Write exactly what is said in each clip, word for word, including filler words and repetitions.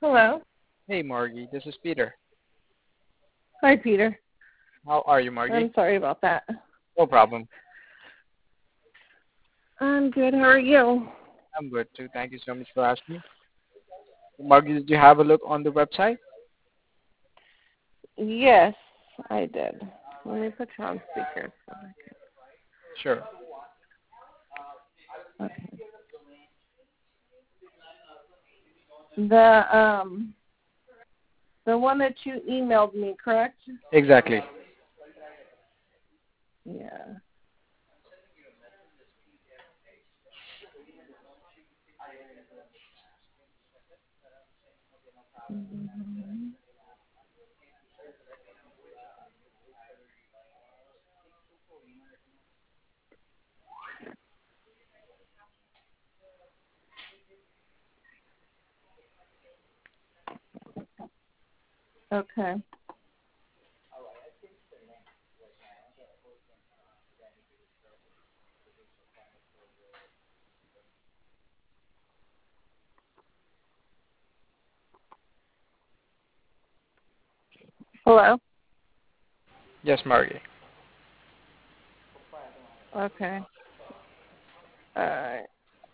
Hello. Hey, Margie. This is Peter. Hi, Peter. How are you, Margie? I'm sorry about that. No problem. I'm good. How are you? I'm good, too. Thank you so much for asking. Margie, did you have a look on the website? Yes, I did. Let me put you on speaker. So Sure. I can... Okay. The um, the one that you emailed me, correct? Exactly. Yeah. Mhm. Okay. Hello. Yes, Margie. Okay. All right.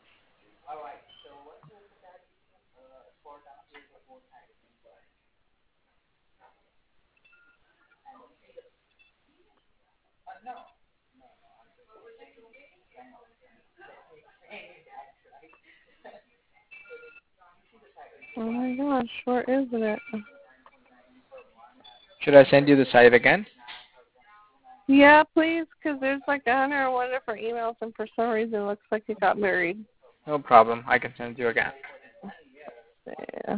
Oh my gosh, where is it? Should I send you the site again? Yeah, please, because there's like a hundred and one different emails, and for some reason it looks like it got buried. No problem. I can send you again. Yeah.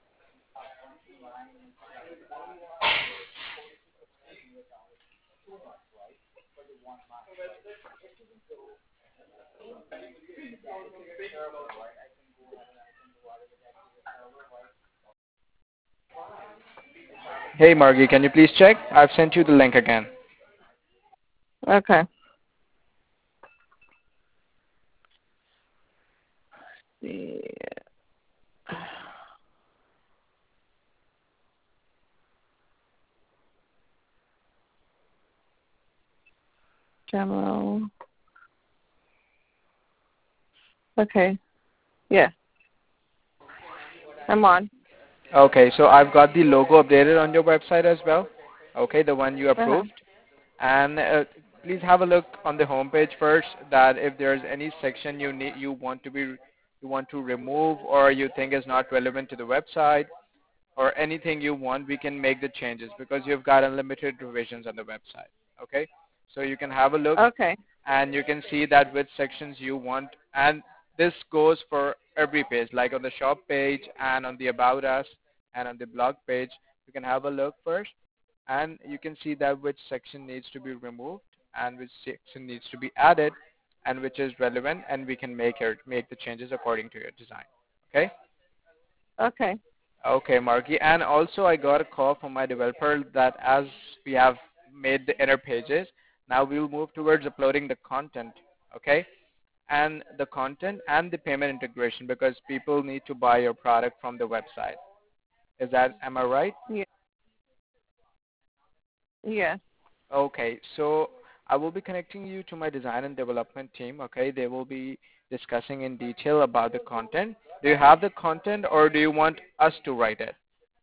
Hey, Margie, can you please check? I've sent you the link again. Okay. Yeah. Demo. Okay. Yeah. I'm on. Okay, so I've got the logo updated on your website as well. Okay, the one you Uh-huh. approved. And uh, please have a look on the homepage first that if there's any section you need you want to be you want to remove or you think is not relevant to the website or anything you want, we can make the changes because you've got unlimited revisions on the website. Okay, so you can have a look Okay. and you can see that which sections you want, and this goes for every page, like on the shop page and on the about us and on the blog page. You can have a look first and you can see that which section needs to be removed and which section needs to be added and which is relevant, and we can make it make the changes according to your design. Okay. Okay. Okay, Marky. And also I got a call from my developer that as we have made the inner pages, now we will move towards uploading the content. Okay. And the content and the payment integration because people need to buy your product from the website. Is that, am I right? Yeah. Yeah. Okay, so I will be connecting you to my design and development team. Okay, they will be discussing in detail about the content. Do you have the content or do you want us to write it?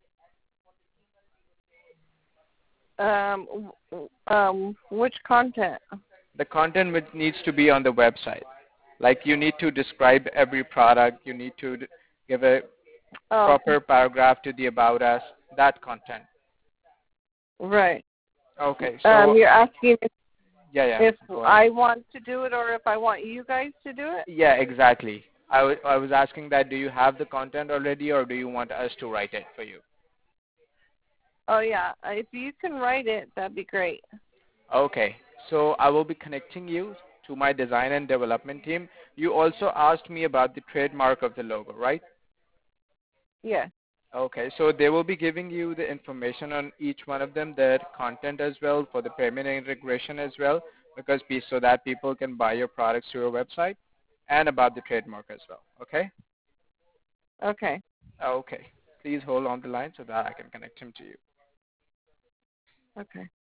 Um. w- w- Um. Which content? The content which needs to be on the website. Like you need to describe every product. You need to d- give a Oh. Okay. proper paragraph to the about us, that content. Right. Okay, Um. so You're asking if, yeah, yeah, if go ahead. I want to do it or if I want you guys to do it. Yeah, exactly. I, w- I was asking that do you have the content already or do you want us to write it for you? Oh yeah. If you can write it, that'd be great. Okay, so I will be connecting you to my design and development team. You also asked me about the trademark of the logo, right? Yeah. Okay, so they will be giving you the information on each one of them, their content as well, for the payment integration as well, because pe- so that people can buy your products through your website, and about the trademark as well. Okay? Okay. Okay. Please hold on the line so that I can connect him to you. Okay.